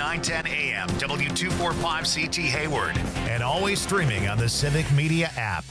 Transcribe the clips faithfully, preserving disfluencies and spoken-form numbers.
nine ten A M, W two forty-five C T Hayward, and always streaming on the Civic Media app.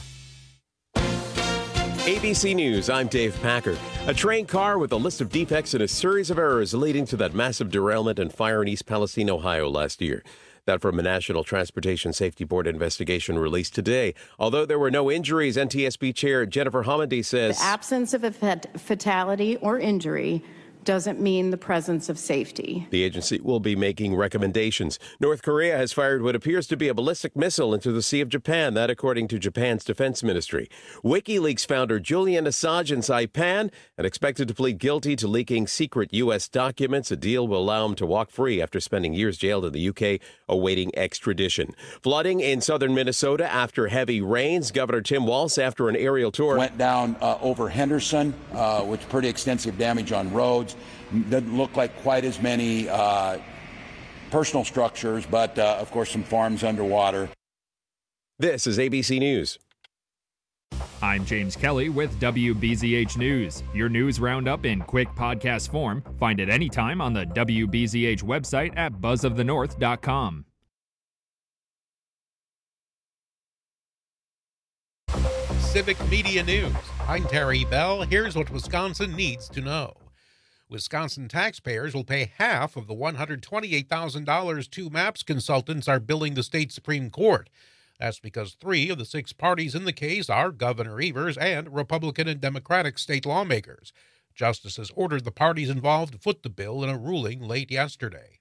A B C News, I'm Dave Packer. A train car with a list of defects and a series of errors leading to that massive derailment and fire in East Palestine, Ohio last year. That from a National Transportation Safety Board investigation released today. Although there were no injuries, N T S B Chair Jennifer Homendy says the absence of a fatality or injury doesn't mean the presence of safety. The agency will be making recommendations. North Korea has fired what appears to be a ballistic missile into the Sea of Japan, that according to Japan's defense ministry. WikiLeaks founder Julian Assange in Saipan and expected to plead guilty to leaking secret U S documents. A deal will allow him to walk free after spending years jailed in the U K awaiting extradition. Flooding in southern Minnesota after heavy rains. Governor Tim Walz, after an aerial tour, went down uh, over Henderson, uh, with pretty extensive damage on roads. Doesn't look like quite as many uh, personal structures, but uh, of course some farms underwater. This is A B C News. I'm James Kelly with W B Z H News. Your news roundup in quick podcast form. Find it anytime on the W B Z H website at buzz of the north dot com. Civic Media News. I'm Terry Bell. Here's what Wisconsin needs to know. Wisconsin taxpayers will pay half of the one hundred twenty-eight thousand dollars two MAPS consultants are billing the state Supreme Court. That's because three of the six parties in the case are Governor Evers and Republican and Democratic state lawmakers. Justices ordered the parties involved to foot the bill in a ruling late yesterday.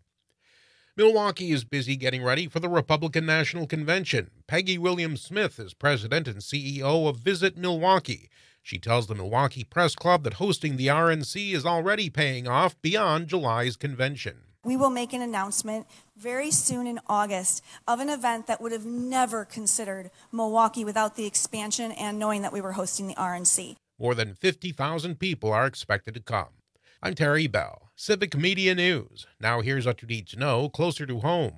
Milwaukee is busy getting ready for the Republican National Convention. Peggy Williams-Smith is president and C E O of Visit Milwaukee. She tells the Milwaukee Press Club that hosting the R N C is already paying off beyond July's convention. We will make an announcement very soon in August of an event that would have never considered Milwaukee without the expansion and knowing that we were hosting the R N C. More than fifty thousand people are expected to come. I'm Terry Bell, Civic Media News. Now here's what you need to know closer to home.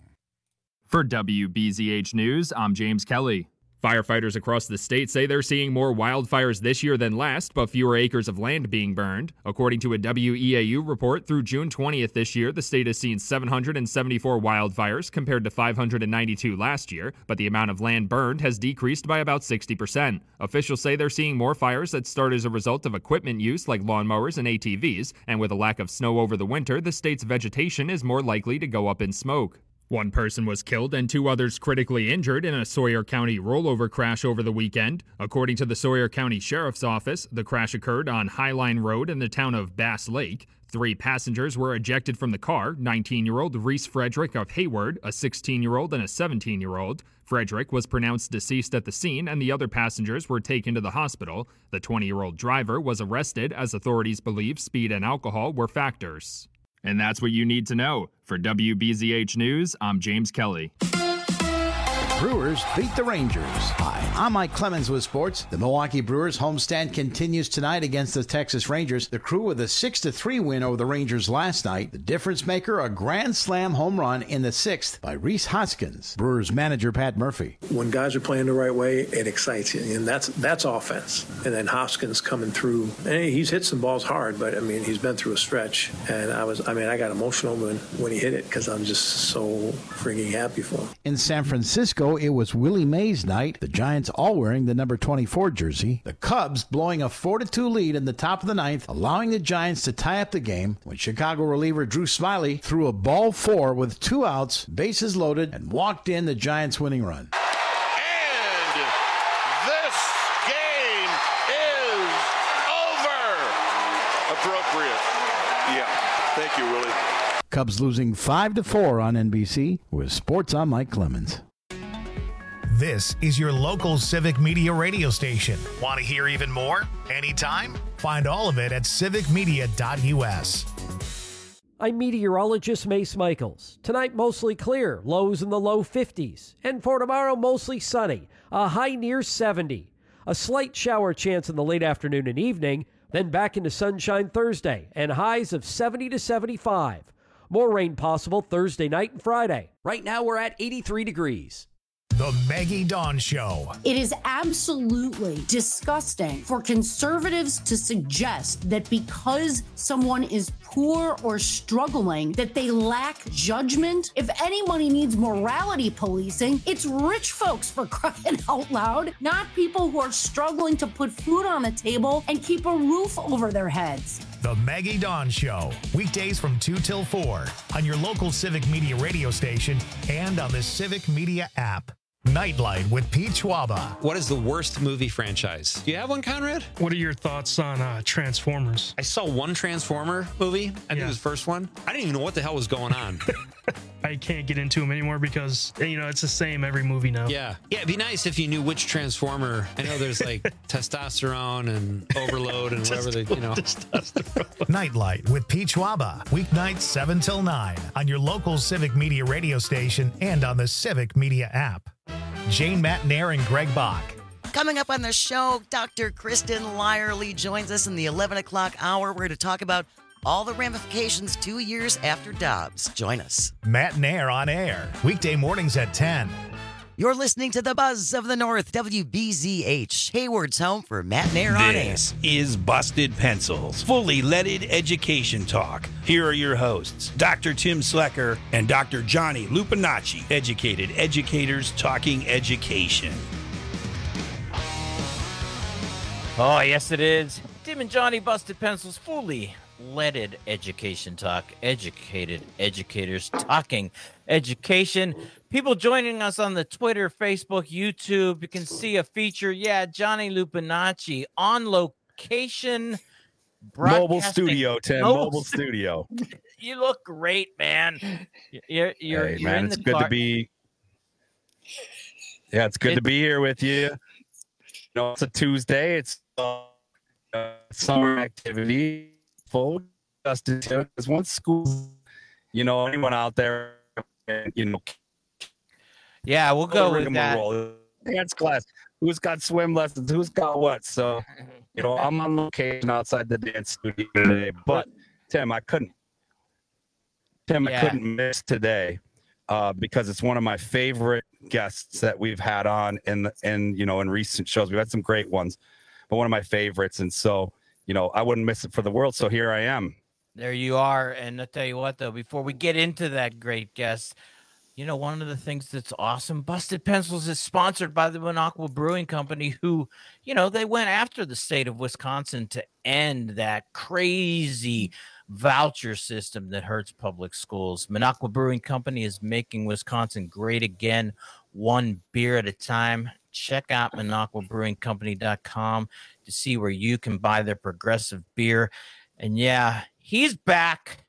For W B Z H News, I'm James Kelly. Firefighters across the state say they're seeing more wildfires this year than last, but fewer acres of land being burned. According to a W E A U report, through June twentieth this year, the state has seen seven hundred seventy-four wildfires compared to five hundred ninety-two last year, but the amount of land burned has decreased by about sixty percent. Officials say they're seeing more fires that start as a result of equipment use like lawnmowers and A T Vs, and with a lack of snow over the winter, the state's vegetation is more likely to go up in smoke. One person was killed and two others critically injured in a Sawyer County rollover crash over the weekend. According to the Sawyer County Sheriff's Office, the crash occurred on Highline Road in the town of Bass Lake. Three passengers were ejected from the car, nineteen-year-old Reese Frederick of Hayward, a sixteen-year-old and a seventeen-year-old. Frederick was pronounced deceased at the scene and the other passengers were taken to the hospital. The twenty-year-old driver was arrested as authorities believe speed and alcohol were factors. And that's what you need to know. For W B Z H News, I'm James Kelly. Brewers beat the Rangers. Hi, I'm Mike Clemens with sports. The Milwaukee Brewers homestand continues tonight against the Texas Rangers. The Crew with a six to three win over the Rangers last night. The difference maker, a grand slam home run in the sixth by Rhys Hoskins. Brewers manager Pat Murphy. When guys are playing the right way, it excites you, and that's that's offense. And then Hoskins coming through, and he's hit some balls hard, but I mean he's been through a stretch, and I was I mean I got emotional when when he hit it because I'm just so freaking happy for him. In San Francisco, it was Willie Mays night. The Giants all wearing the number twenty-four jersey. The Cubs blowing a four to two lead in the top of the ninth, allowing the Giants to tie up the game when Chicago reliever Drew Smyly threw a ball four with two outs, bases loaded, and walked in the Giants' winning run. And this game is over. Appropriate. Yeah. Thank you, Willie. Cubs losing five to four on N B C. With sports, I'm Mike Clemens. This is your local Civic Media radio station. Want to hear even more? Anytime? Find all of it at civic media dot u s. I'm meteorologist Mace Michaels. Tonight, mostly clear, lows in the low fifties. And for tomorrow, mostly sunny, a high near seventy. A slight shower chance in the late afternoon and evening, then back into sunshine Thursday, and highs of seventy to seventy-five. More rain possible Thursday night and Friday. Right now, we're at eighty-three degrees. The Maggie Dawn Show. It is absolutely disgusting for conservatives to suggest that because someone is poor or struggling, that they lack judgment. If anybody needs morality policing, it's rich folks, for crying out loud, not people who are struggling to put food on the table and keep a roof over their heads. The Maggie Dawn Show, weekdays from two till four on your local Civic Media radio station and on the Civic Media app. Nightlight with Pete Schwaba. What is the worst movie franchise? Do you have one, Conrad? What are your thoughts on uh, Transformers? I saw one Transformer movie. I think Yeah. it was the first one. I didn't even know what the hell was going on. I can't get into them anymore because, you know, it's the same every movie now. Yeah. Yeah, it'd be nice if you knew which Transformer. I know there's like testosterone and overload and whatever they, you know. Nightlight with Pete Schwaba, weeknights seven till nine on your local Civic Media radio station and on the Civic Media app. Jane Matnair and Greg Bach. Coming up on the show, Doctor Kristen Lyerly joins us in the eleven o'clock hour. We're going to talk about all the ramifications two years after Dobbs. Join us. Matt Nair on air, weekday mornings at ten. You're listening to the Buzz of the North, W B Z H, Hayward's home for Matt Nair on air. This is Busted Pencils, fully leaded education talk. Here are your hosts, Doctor Tim Slecker and Doctor Johnny Lupinacci, educated educators talking education. Oh, yes, it is. Tim and Johnny Busted Pencils, fully leaded education talk. Educated educators talking education. People joining us on the Twitter, Facebook, YouTube. You can see a feature. Yeah, Johnny Lupinacci on location. Mobile studio, Tim. Mobile, mobile studio. You look great, man. You're, you're, hey, you're man, in it's the good car. to be. Yeah, it's good It- to be here with you. You know, it's a Tuesday. It's uh, summer activity. Full justice because once school, you know, anyone out there, you know, yeah, we'll go with that. Dance class. Who's got swim lessons? Who's got what? So, you know, I'm on location outside the dance studio today. But Tim, I couldn't. Tim, Yeah. I couldn't miss today uh, because it's one of my favorite guests that we've had on in the, in you know in recent shows. We've had some great ones, but one of my favorites, and so you know I wouldn't miss it for the world. So here I am. There you are. And I'll tell you what, though, before we get into that great guest, you know, one of the things that's awesome, Busted Pencils is sponsored by the Minocqua Brewing Company, who, you know, they went after the state of Wisconsin to end that crazy voucher system that hurts public schools. Minocqua Brewing Company is making Wisconsin great again, one beer at a time. Check out Minocqua Brewing Company dot com to see where you can buy their progressive beer. And yeah, he's back.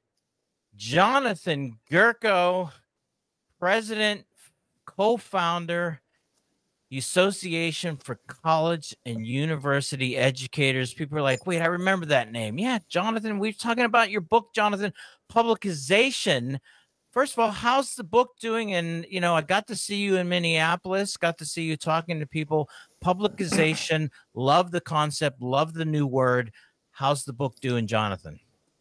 Jonathan Gurko, president, co-founder, the Association for College and University Educators. People are like, wait, I remember that name. Yeah, Jonathan, we were talking about your book, Jonathan, Publicization. First of all, how's the book doing? And, you know, I got to see you in Minneapolis, got to see you talking to people. Publicization, love the concept, love the new word. How's the book doing, Jonathan?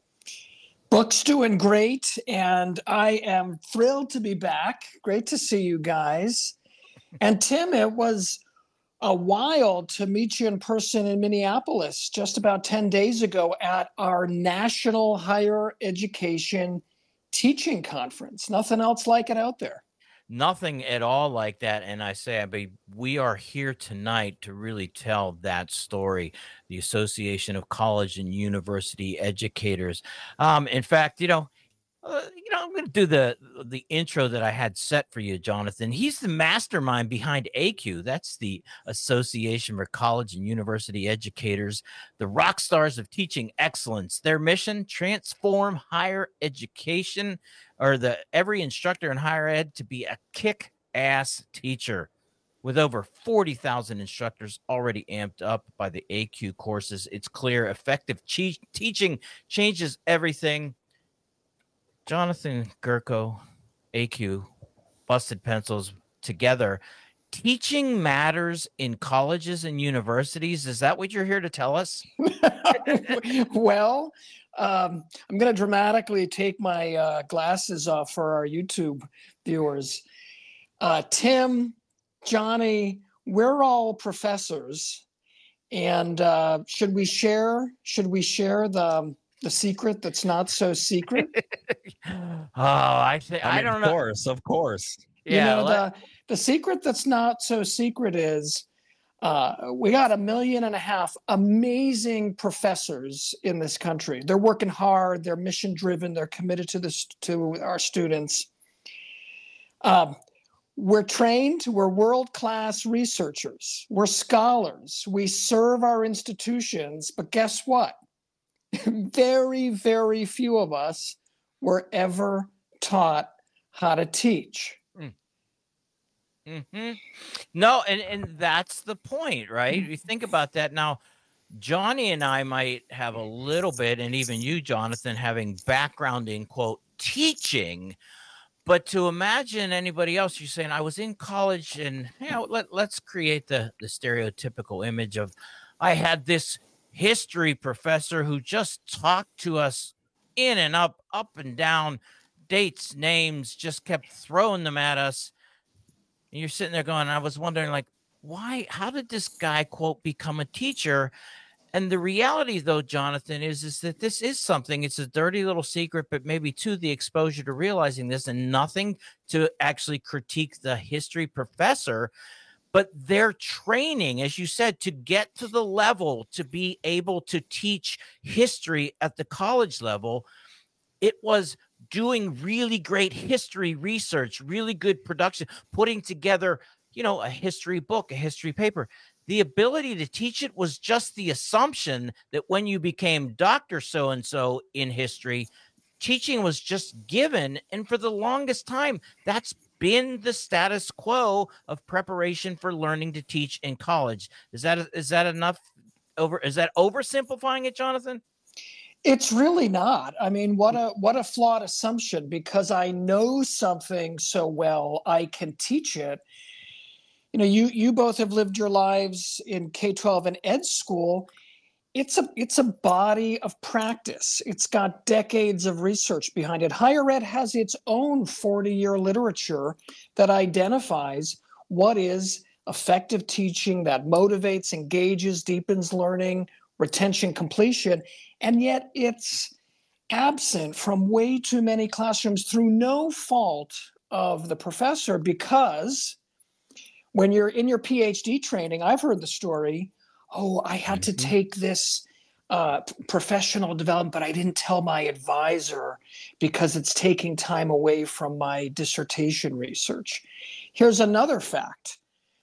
Book's doing great, and I am thrilled to be back. Great to see you guys. And Tim, it was a while to meet you in person in Minneapolis just about ten days ago at our National Higher Education Teaching Conference. Nothing else like it out there. Nothing at all like that. And I say, I mean, we are here tonight to really tell that story. The Association of College and University Educators. Um, in fact, you know, uh, you know, I'm going to do the the intro that I had set for you, Jonathan. He's the mastermind behind A Q. That's the Association for College and University Educators, the rock stars of teaching excellence. Their mission: transform higher education, or the every instructor in higher ed to be a kick-ass teacher. With over forty thousand instructors already amped up by the A Q courses, it's clear effective che- teaching changes everything. Jonathan Gurko, A Q, Busted Pencils together. Teaching matters in colleges and universities. Is that what you're here to tell us? Well, um, I'm going to dramatically take my uh, glasses off for our YouTube viewers. Uh, Tim, Johnny, we're all professors, and uh, should we share? Should we share the the secret that's not so secret? Oh, I think I, I mean, don't of know. Of course, of course. You Yeah, know, let- the the secret that's not so secret is uh, we got a million and a half amazing professors in this country. They're working hard. They're mission driven. They're committed to this to our students. Um, we're trained. We're world class researchers. We're scholars. We serve our institutions. But guess what? Very, very few of us were ever taught how to teach. Mm-hmm. No, and, and that's the point, right? You think about that now. Johnny and I might have a little bit, and even you, Jonathan, having background in quote teaching, but to imagine anybody else, you're saying I was in college, and you know, let let's create the the stereotypical image of I had this history professor who just talked to us in and up, up and down, dates, names, just kept throwing them at us. And you're sitting there going, I was wondering, like, why, how did this guy, quote, become a teacher? And the reality, though, Jonathan, is, is that this is something, it's a dirty little secret, but maybe to the exposure to realizing this and nothing to actually critique the history professor, but their training, as you said, to get to the level to be able to teach history at the college level, it was doing really great history research, really good production, putting together, you know, a history book, a history paper. The ability to teach it was just the assumption that when you became Doctor So-and-so in history, teaching was just given. And for the longest time, that's been the status quo of preparation for learning to teach in college. Is that, is that enough over, is that oversimplifying it, Jonathan? It's really not. I mean, what a what a flawed assumption, because I know something so well, I can teach it. You know, you you both have lived your lives in K twelve and ed school. It's a it's a body of practice. It's got decades of research behind it. Higher ed has its own forty-year literature that identifies what is effective teaching, that motivates, engages, deepens learning, retention, completion. And yet it's absent from way too many classrooms through no fault of the professor, because when you're in your PhD training, I've heard the story, oh, I had to take this uh, professional development, but I didn't tell my advisor because it's taking time away from my dissertation research. Here's another fact.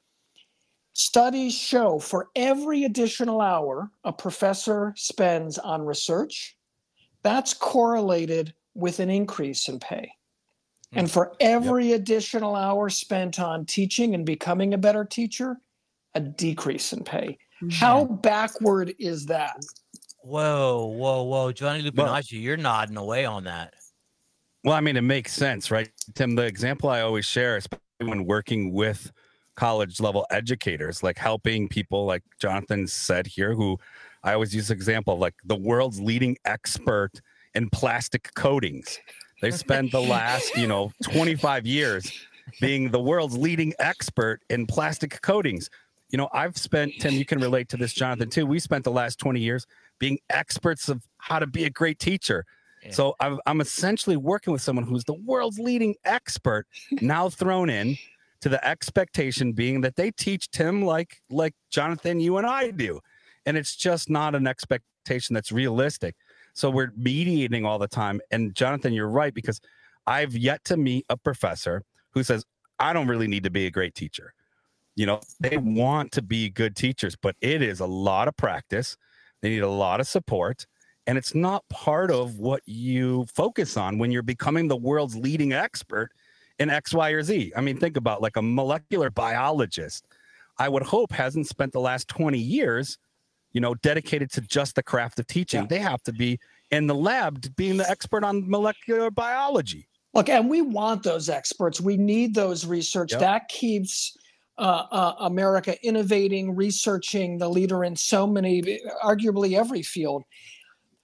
Studies show for every additional hour a professor spends on research, that's correlated with an increase in pay. Mm. And for every yep. additional hour spent on teaching and becoming a better teacher, a decrease in pay. Mm. How backward is that? Whoa, whoa, whoa. Johnny Lupinacci, well, you're nodding away on that. Well, I mean, it makes sense, right, Tim? The example I always share, especially when working with college level educators, like helping people like Jonathan said here, who I always use the example of like the world's leading expert in plastic coatings. They spent the last, you know, twenty-five years being the world's leading expert in plastic coatings. You know, I've spent, Tim, you can relate to this, Jonathan, too. We spent the last twenty years being experts of how to be a great teacher. Yeah. So I'm, I'm essentially working with someone who's the world's leading expert, now thrown in to the expectation being that they teach Tim like like Jonathan, you and I do. And it's just not an expectation that's realistic. So we're mediating all the time. And Jonathan, you're right, because I've yet to meet a professor who says, I don't really need to be a great teacher. You know, they want to be good teachers, but it is a lot of practice. They need a lot of support. And it's not part of what you focus on when you're becoming the world's leading expert in X, Y, or Z. I mean, think about like a molecular biologist, I would hope hasn't spent the last twenty years, you know, dedicated to just the craft of teaching. Yeah. They have to be in the lab being the expert on molecular biology. Look, and we want those experts. We need those research. Yep. That keeps uh, uh, America innovating, researching, the leader in so many, arguably every field.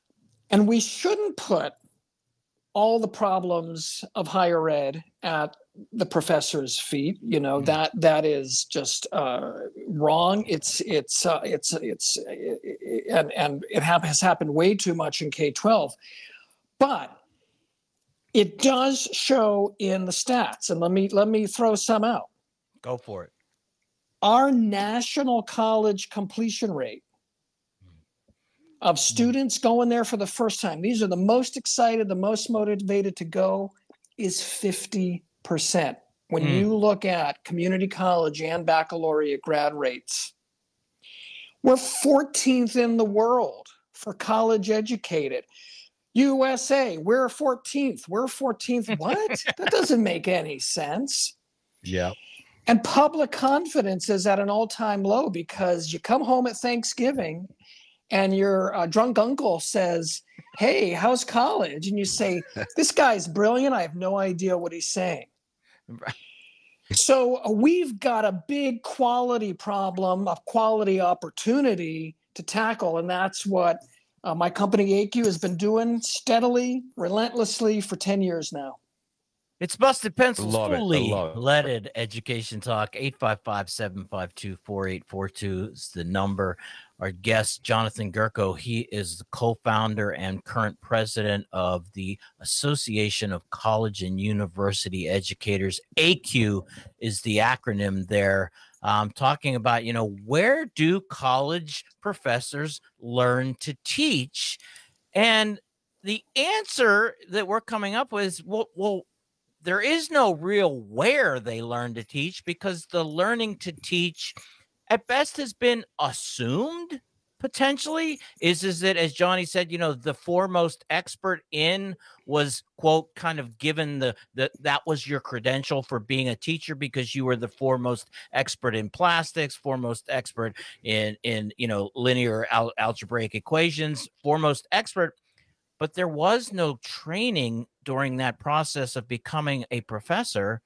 And we shouldn't put all the problems of higher ed at the professor's feet. You know, mm-hmm. that that is just uh, wrong. It's it's uh, it's it's it, and and it ha- has happened way too much in K twelve, but it does show in the stats. And let me let me throw some out. Go for it. Our national college completion rate of students going there for the first time, these are the most excited, the most motivated to go, is fifty percent. When mm. you look at community college and baccalaureate grad rates, we're fourteenth in the world for college educated. U S A, we're fourteenth. We're fourteenth. What? That doesn't make any sense. Yeah. And public confidence is at an all-time low because you come home at Thanksgiving and your uh, drunk uncle says, hey, how's college? And you say, this guy's brilliant. I have no idea what he's saying. So uh, we've got a big quality problem, a quality opportunity to tackle. And that's what uh, my company A Q has been doing steadily, relentlessly for ten years now. It's Busted Pencils, Love it. fully I love it. leaded education talk. eight five five, seven five two, four eight four two is the number. Our guest, Jonathan Gerko, he is the co-founder and current president of the Association of College and University Educators. A Q is the acronym there. Um, talking about, you know, where do college professors learn to teach? And the answer that we're coming up with is, well, well there is no real where they learn to teach, because the learning to teach at best has been assumed. Potentially is is that, as Johnny said, you know, the foremost expert in was, quote, kind of given the, the that was your credential for being a teacher because you were the foremost expert in plastics, foremost expert in in you know linear al- algebraic equations, foremost expert. But there was no training during that process of becoming a professor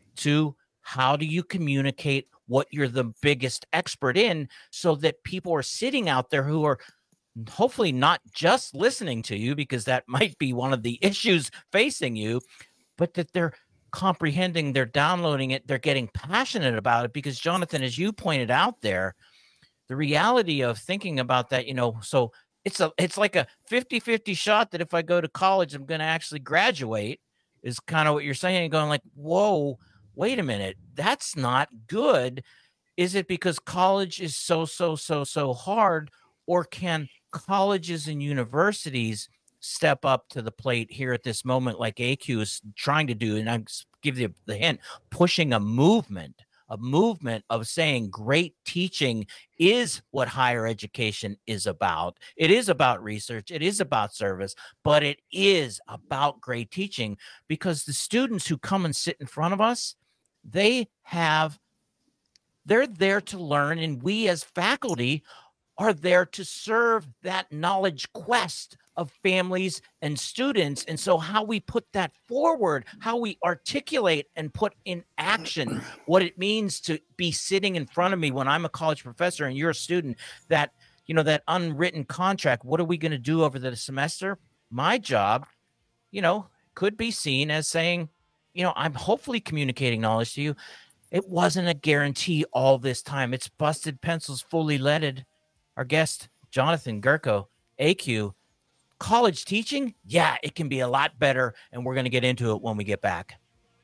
to how do you communicate what you're the biggest expert in, so that people are sitting out there who are hopefully not just listening to you, because that might be one of the issues facing you, but that they're comprehending, they're downloading it, they're getting passionate about it. Because Jonathan, as you pointed out there, the reality of thinking about that, you know, so it's a it's like a fifty-fifty shot that if I go to college, I'm going to actually graduate, is kind of what you're saying, going like, whoa, wait a minute, that's not good. Is it because college is so, so, so, so hard? Or can colleges and universities step up to the plate here at this moment, like A Q is trying to do? And I give you the hint, pushing a movement, a movement of saying great teaching is what higher education is about. It is about research. It is about service, but it is about great teaching, because the students who come and sit in front of us, they have, they're there to learn, and we as faculty are there to serve that knowledge quest of families and students. And so how we put that forward, how we articulate and put in action what it means to be sitting in front of me when I'm a college professor and you're a student, that, you know, that unwritten contract, what are we going to do over the semester? My job, you know, could be seen as saying, you know, I'm hopefully communicating knowledge to you. It wasn't a guarantee all this time. It's Busted Pencils, fully leaded. Our guest, Jonathan Gerko, A Q. College teaching, yeah, it can be a lot better, and we're going to get into it when we get back.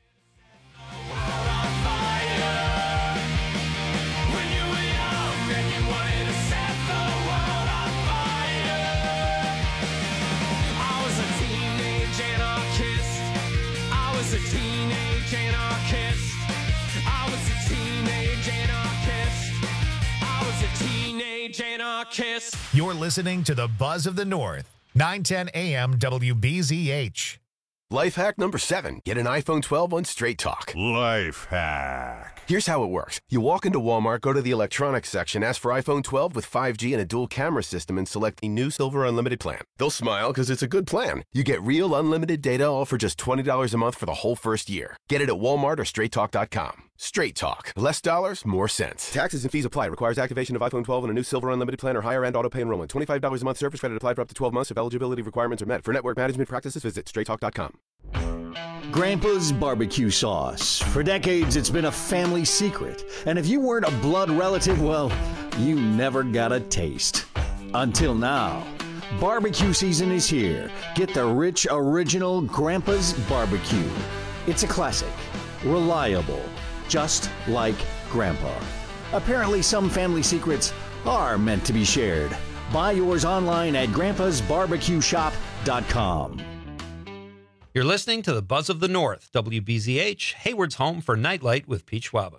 You're listening to the Buzz of the North, nine ten A M W B Z H. Life hack number seven. Get an iPhone twelve on Straight Talk. Life hack. Here's how it works. You walk into Walmart, go to the electronics section, ask for iPhone twelve with five G and a dual camera system, and select the new Silver Unlimited plan. They'll smile because it's a good plan. You get real unlimited data all for just twenty dollars a month for the whole first year. Get it at Walmart or straight talk dot com. Straight Talk. Less dollars, more sense. Taxes and fees apply. Requires activation of iPhone twelve and a new Silver Unlimited plan or higher end auto pay enrollment. twenty-five dollars a month service credit applied for up to twelve months if eligibility requirements are met. For network management practices, visit straight talk dot com. Grandpa's barbecue sauce. For decades, it's been a family secret. And if you weren't a blood relative, well, you never got a taste. Until now. Barbecue season is here. Get the rich, original Grandpa's barbecue. It's a classic. Reliable. Just like Grandpa. Apparently, some family secrets are meant to be shared. Buy yours online at grandpas barbecue shop dot com. You're listening to the Buzz of the North, W B Z H, Hayward's home for Nightlight with Pete Schwaba.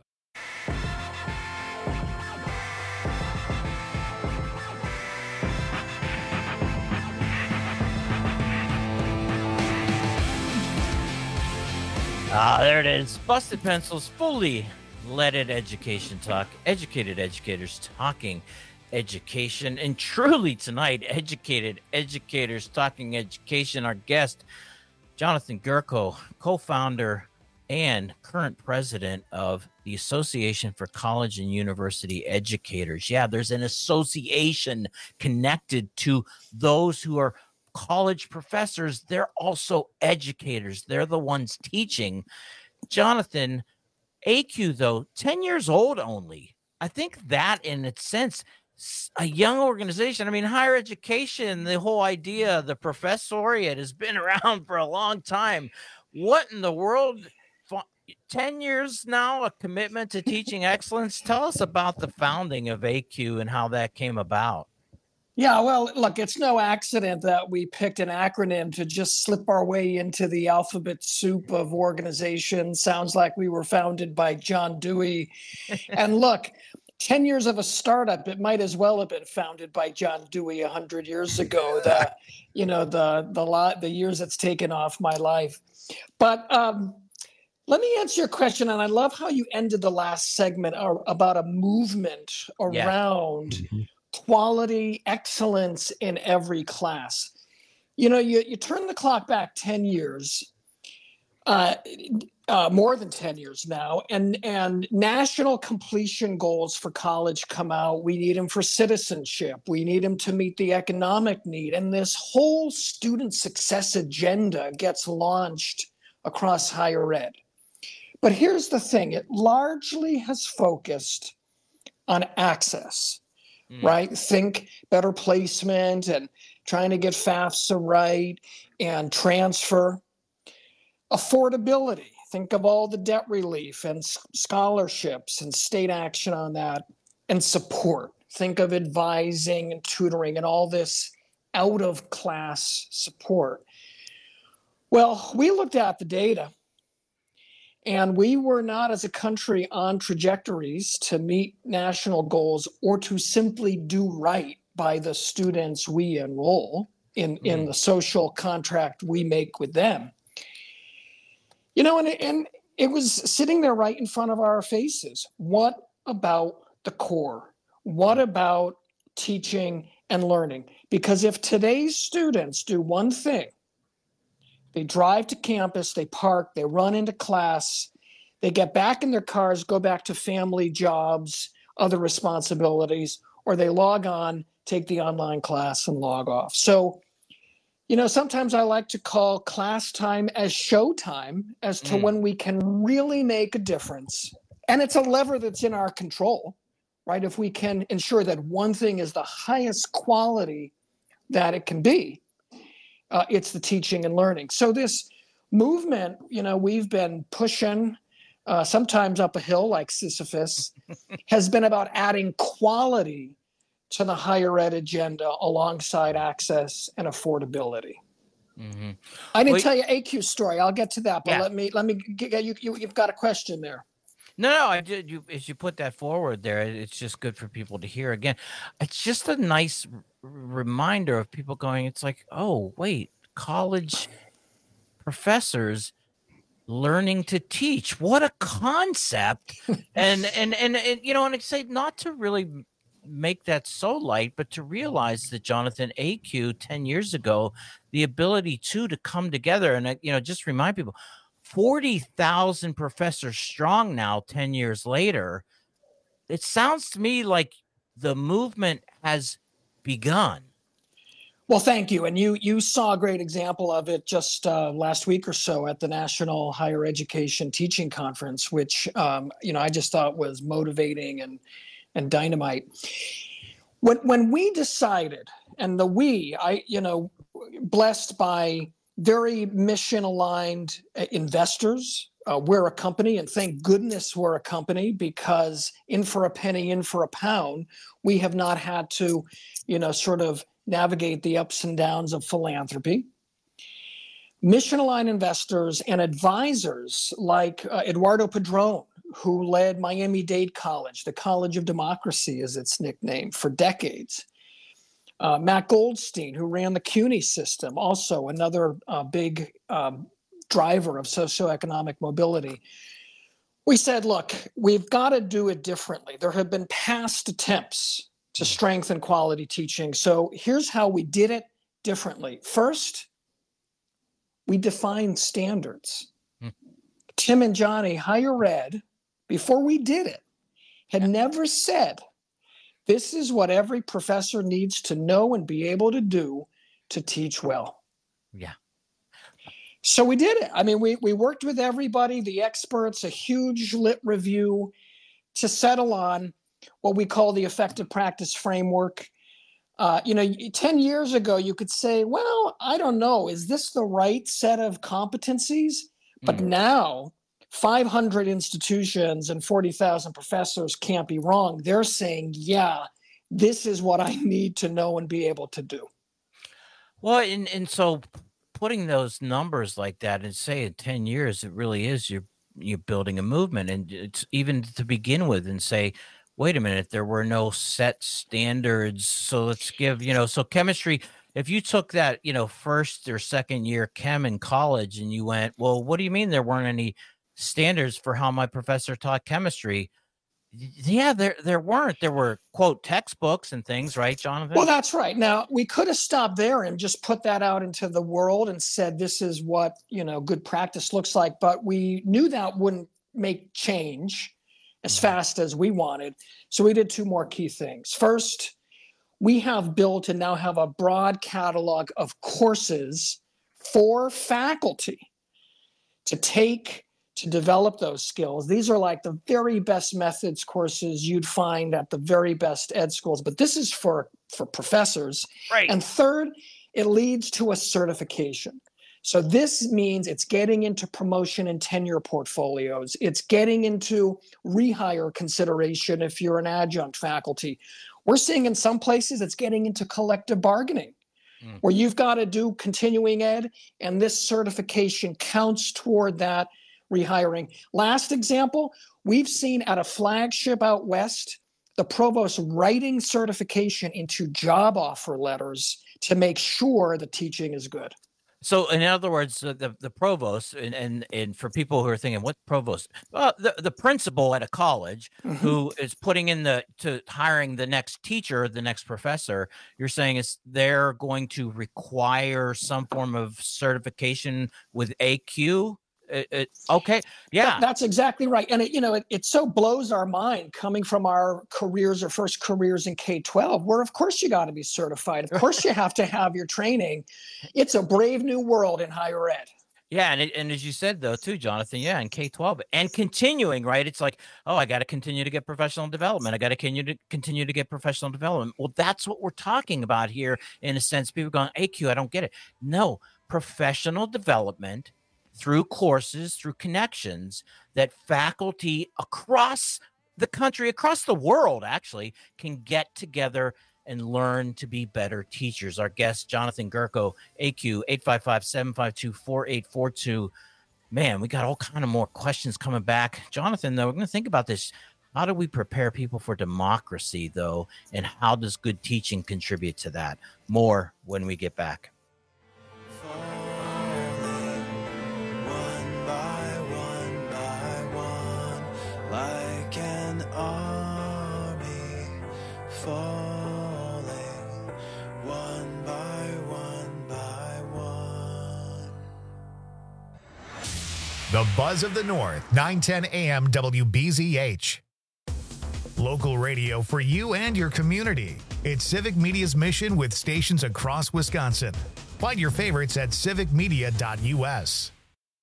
Ah, there it is. Busted Pencils, fully leaded education talk. Educated educators talking education. And truly tonight, educated educators talking education. Our guest, Jonathan Gurko, co-founder and current president of the Association for College and University Educators. Yeah, there's an association connected to those who are college professors. They're also educators. They're the ones teaching. Jonathan, A Q, though, ten years old only. I think that in its sense, a young organization. I mean, higher education, the whole idea, the professoriate has been around for a long time. What in the world? ten years now, a commitment to teaching excellence. Tell us about the founding of A Q and how that came about. Yeah, well, look, it's no accident that we picked an acronym to just slip our way into the alphabet soup of organizations. Sounds like we were founded by John Dewey. And look, ten years of a startup, it might as well have been founded by John Dewey one hundred years ago. The, you know, the the lot, the years it's taken off my life. But um, let me answer your question, and I love how you ended the last segment about a movement around yeah. mm-hmm. quality, excellence in every class. You know, you, you turn the clock back ten years, uh, uh, more than ten years now, and, and national completion goals for college come out. We need them for citizenship. We need them to meet the economic need. And this whole student success agenda gets launched across higher ed. But here's the thing, it largely has focused on access. Right? Think better placement and trying to get FAFSA right and transfer. Affordability. Think of all the debt relief and scholarships and state action on that. And support. Think of advising and tutoring and all this out of class support. Well, we looked at the data. And we were not, as a country, on trajectories to meet national goals or to simply do right by the students we enroll in, mm. in the social contract we make with them. You know, and, and it was sitting there right in front of our faces. What about the core? What about teaching and learning? Because if today's students do one thing, they drive to campus, they park, they run into class, they get back in their cars, go back to family, jobs, other responsibilities, or they log on, take the online class and log off. So, you know, sometimes I like to call class time as show time as to mm. when we can really make a difference. And it's a lever that's in our control, right? If we can ensure that one thing is the highest quality that it can be. Uh, it's the teaching and learning. So this movement, you know, we've been pushing, uh, sometimes up a hill like Sisyphus, has been about adding quality to the higher ed agenda alongside access and affordability. Mm-hmm. I didn't well, tell you A Q's story. I'll get to that, but yeah. let me let me get you, you. You've got a question there. No, no, I did. You as you put that forward there, it's just good for people to hear again. It's just a nice r- reminder of people going. It's like, oh, wait, college professors learning to teach. What a concept! and, and and and you know, and I say not to really make that so light, but to realize that Jonathan A Q ten years ago, the ability to to come together and you know just remind people. forty thousand professors strong now, ten years later. It sounds to me like the movement has begun. Well, thank you. And you you saw a great example of it just uh, last week or so at the National Higher Education Teaching Conference, which, um, you know, I just thought was motivating and, and dynamite. When, when we decided, and the we, I, you know, blessed by very mission-aligned investors. Uh, we're a company, and thank goodness we're a company, because in for a penny, in for a pound, we have not had to, you know, sort of navigate the ups and downs of philanthropy. Mission-aligned investors and advisors like uh, Eduardo Padron, who led Miami-Dade College, the College of Democracy is its nickname, for decades. Uh, Matt Goldstein, who ran the CUNY system, also another uh, big um, driver of socioeconomic mobility. We said, look, we've got to do it differently. There have been past attempts to strengthen quality teaching. So here's how we did it differently. First, we defined standards. Hmm. Tim and Johnny, higher ed, before we did it, had never said, this is what every professor needs to know and be able to do to teach well. Yeah. So we did it. I mean, we, we worked with everybody, the experts, a huge lit review to settle on what we call the effective practice framework. Uh, you know, ten years ago, you could say, well, I don't know, is this the right set of competencies? But mm. now, five hundred institutions and forty thousand professors can't be wrong. They're saying, yeah, this is what I need to know and be able to do. Well, and, and so putting those numbers like that and say in ten years, it really is, you're, you're building a movement. And it's even to begin with and say, wait a minute, there were no set standards. So let's give, you know, so chemistry, if you took that, you know, first or second year chem in college and you went, well, what do you mean there weren't any standards for how my professor taught chemistry? Yeah, there there weren't. There were, quote, textbooks and things, right, Jonathan? Well, that's right. Now, we could have stopped there and just put that out into the world and said, this is what, you know, good practice looks like. But we knew that wouldn't make change as fast as we wanted. So we did two more key things. First, we have built and now have a broad catalog of courses for faculty to take to develop those skills. These are like the very best methods courses you'd find at the very best ed schools, but this is for, for professors. Right. And third, it leads to a certification. So this means it's getting into promotion and tenure portfolios. It's getting into rehire consideration if you're an adjunct faculty. We're seeing in some places it's getting into collective bargaining, mm. where you've got to do continuing ed, and this certification counts toward that rehiring. Last example, we've seen at a flagship out west, the provost writing certification into job offer letters to make sure the teaching is good. So, in other words, the the provost, and and, and for people who are thinking, what provost? Well, the, the principal at a college mm-hmm. who is putting in the to hiring the next teacher, the next professor. You're saying is they're going to require some form of certification with A Q. It, it, okay, yeah, that, that's exactly right. And it, you know, it, it so blows our mind coming from our careers or first careers in K twelve, where of course you got to be certified. Of course you have to have your training. It's a brave new world in higher ed. Yeah, and it, and as you said though too, Jonathan, yeah, in K twelve and continuing, right? It's like, oh, I got to continue to get professional development. I got to continue to continue to get professional development. Well, that's what we're talking about here. In a sense, people are going, A Q, I don't get it. No, professional development through courses, through connections that faculty across the country, across the world, actually, can get together and learn to be better teachers. Our guest, Jonathan Gerko, A Q, eight five five, seven five two, four eight four two. Man, we got all kind of more questions coming back. Jonathan, though, we're going to think about this. How do we prepare people for democracy, though, and how does good teaching contribute to that? More when we get back. Like an army falling one by one by one. The Buzz of the North, nine ten A M W B Z H. Local radio for you and your community. It's Civic Media's mission with stations across Wisconsin. Find your favorites at civic media dot U S.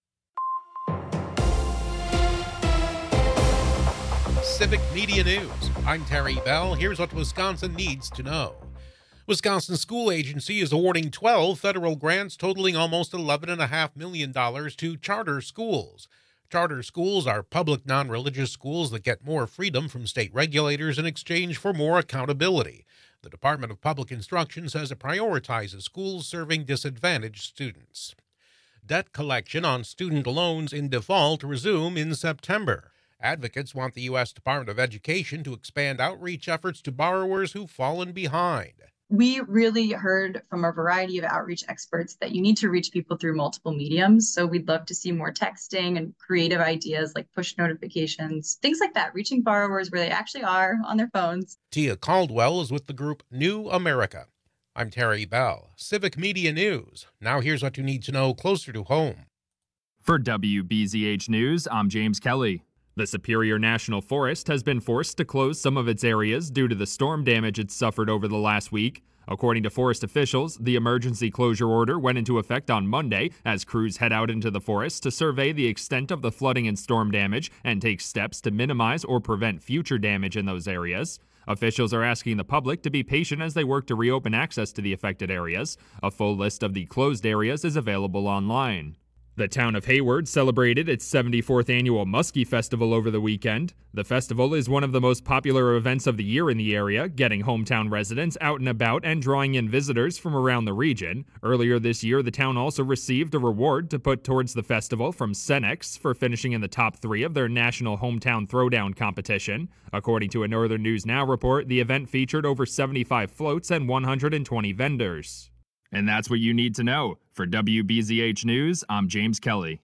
Civic Media News. I'm Terry Bell. Here's what Wisconsin needs to know. Wisconsin School Agency is awarding twelve federal grants totaling almost eleven point five million dollars to charter schools. Charter schools are public non-religious schools that get more freedom from state regulators in exchange for more accountability. The Department of Public Instruction says it prioritizes schools serving disadvantaged students. Debt collection on student loans in default resume in September. Advocates want the U S Department of Education to expand outreach efforts to borrowers who've fallen behind. We really heard from a variety of outreach experts that you need to reach people through multiple mediums. So we'd love to see more texting and creative ideas like push notifications, things like that, reaching borrowers where they actually are on their phones. Tia Caldwell is with the group New America. I'm Terry Bell, Civic Media News. Now here's what you need to know closer to home. For W B Z H News, I'm James Kelly. The Superior National Forest has been forced to close some of its areas due to the storm damage it suffered over the last week. According to forest officials, the emergency closure order went into effect on Monday as crews head out into the forest to survey the extent of the flooding and storm damage and take steps to minimize or prevent future damage in those areas. Officials are asking the public to be patient as they work to reopen access to the affected areas. A full list of the closed areas is available online. The town of Hayward celebrated its seventy-fourth annual Muskie Festival over the weekend. The festival is one of the most popular events of the year in the area, getting hometown residents out and about and drawing in visitors from around the region. Earlier this year, the town also received a reward to put towards the festival from Cenex for finishing in the top three of their national hometown throwdown competition. According to a Northern News Now report, the event featured over seventy-five floats and one hundred twenty vendors. And that's what you need to know. For W B Z H News, I'm James Kelly.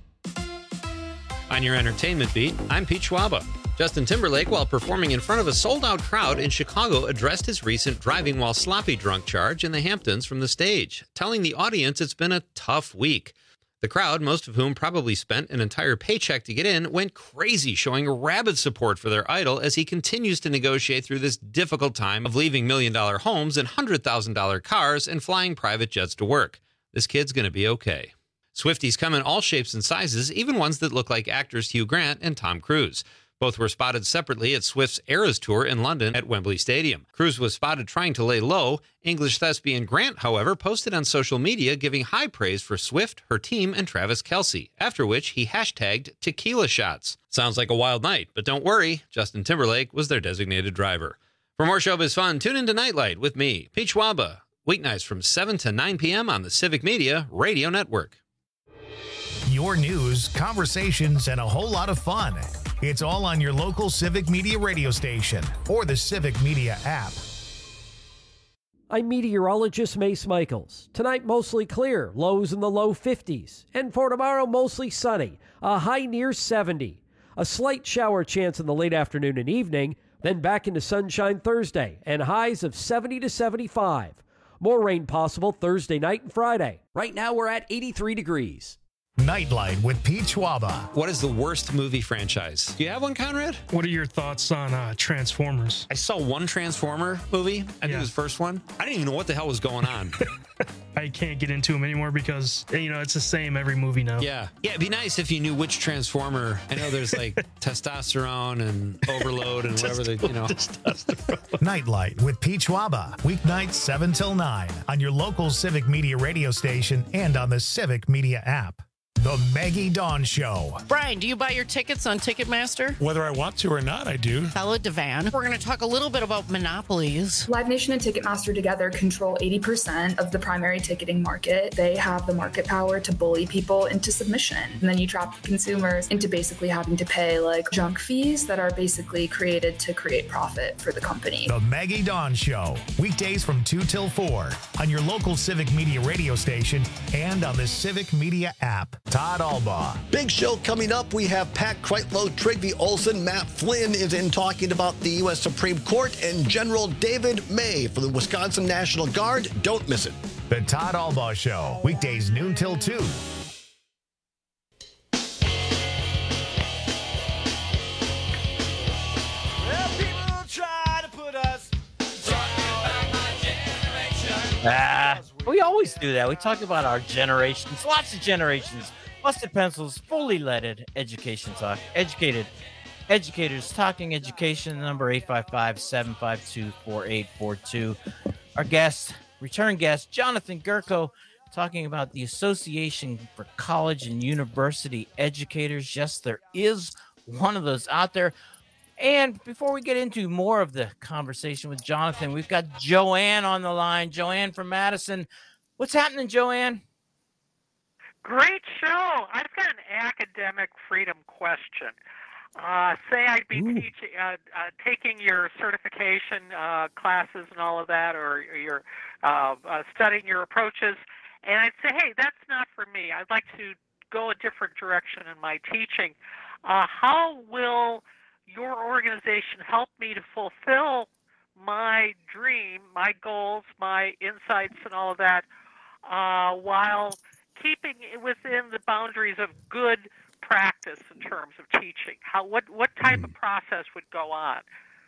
On your entertainment beat, I'm Pete Schwaba. Justin Timberlake, while performing in front of a sold-out crowd in Chicago, addressed his recent driving while sloppy drunk charge in the Hamptons from the stage, telling the audience it's been a tough week. The crowd, most of whom probably spent an entire paycheck to get in, went crazy, showing rabid support for their idol as he continues to negotiate through this difficult time of leaving million-dollar homes and one hundred thousand dollars cars and flying private jets to work. This kid's going to be okay. Swifties come in all shapes and sizes, even ones that look like actors Hugh Grant and Tom Cruise. Both were spotted separately at Swift's Eras Tour in London at Wembley Stadium. Cruise was spotted trying to lay low. English thespian Grant, however, posted on social media giving high praise for Swift, her team, and Travis Kelce, after which he hashtagged tequila shots. Sounds like a wild night, but don't worry, Justin Timberlake was their designated driver. For more showbiz fun, tune into Nightlight with me, Pete Schwaba, weeknights from seven to nine p.m. on the Civic Media Radio Network. Your news, conversations, and a whole lot of fun. It's all on your local Civic Media radio station or the Civic Media app. I'm meteorologist Mace Michaels. Tonight, mostly clear, lows in the low fifties. And for tomorrow, mostly sunny, a high near seventy. A slight shower chance in the late afternoon and evening, then back into sunshine Thursday, and highs of seventy to seventy-five. More rain possible Thursday night and Friday. Right now, we're at eighty-three degrees. Nightlight with Pete Schwaba. What is the worst movie franchise? Do you have one, Conrad? What are your thoughts on uh, Transformers? I saw one Transformer movie. I think Yeah. it was the first one. I didn't even know what the hell was going on. I can't get into them anymore because, you know, it's the same every movie now. Yeah. Yeah, it'd be nice if you knew which Transformer. I know there's like testosterone and overload and whatever they, you know. Nightlight with Pete Schwaba. Weeknights seven till nine on your local Civic Media radio station and on the Civic Media app. The Maggie Dawn Show. Brian, do you buy your tickets on Ticketmaster? Whether I want to or not, I do. Bella Devan. We're going to talk a little bit about monopolies. Live Nation and Ticketmaster together control eighty percent of the primary ticketing market. They have the market power to bully people into submission. And then you trap the consumers into basically having to pay like junk fees that are basically created to create profit for the company. The Maggie Dawn Show. Weekdays from two till four on your local Civic Media radio station and on the Civic Media app. Todd Albaugh. Big show coming up. We have Pat Kreitlow, Trygve Olsen, Matt Flynn is in talking about the U S Supreme Court, and General David May for the Wisconsin National Guard. Don't miss it. The Todd Albaugh Show. Weekdays noon till two. We always do that. We talk about our generations, lots of generations. Busted Pencils, fully leaded education talk. Educated educators talking education. Number eight five five, seven five two, four eight four two. Our guest, return guest, Jonathan Gerko, talking about the Association for College and University Educators. Yes, there is one of those out there. And before we get into more of the conversation with Jonathan, we've got Joanne on the line. Joanne from Madison. What's happening, Joanne? Great show. I've got an academic freedom question. Uh, say I'd be teaching, uh, uh, taking your certification uh, classes and all of that, or, or your uh, uh, studying your approaches, and I'd say, hey, that's not for me. I'd like to go a different direction in my teaching. Uh, how will your organization help me to fulfill my dream, my goals, my insights, and all of that, uh, while keeping it within the boundaries of good practice in terms of teaching? How what what type of process would go on?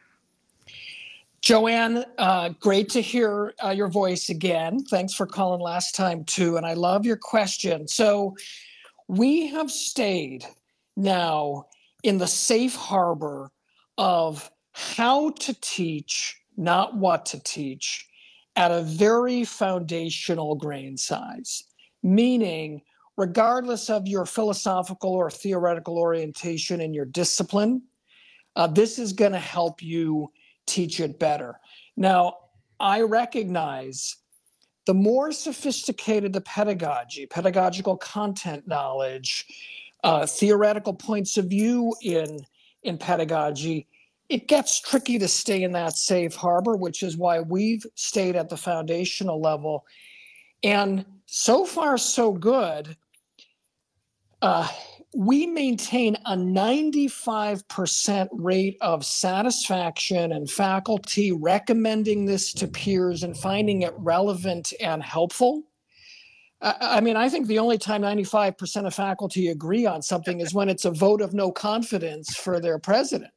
Joanne, uh, great to hear uh, your voice again. Thanks for calling last time too, and I love your question. So we have stayed now in the safe harbor of how to teach, not what to teach, at a very foundational grain size, meaning regardless of your philosophical or theoretical orientation in your discipline, uh, this is going to help you teach it better. Now, I recognize the more sophisticated the pedagogy, pedagogical content knowledge, uh, theoretical points of view in, in pedagogy, it gets tricky to stay in that safe harbor, which is why we've stayed at the foundational level. And so far, so good. Uh, we maintain a ninety-five percent rate of satisfaction and faculty recommending this to peers and finding it relevant and helpful. I, I mean, I think the only time ninety-five percent of faculty agree on something is when it's a vote of no confidence for their president.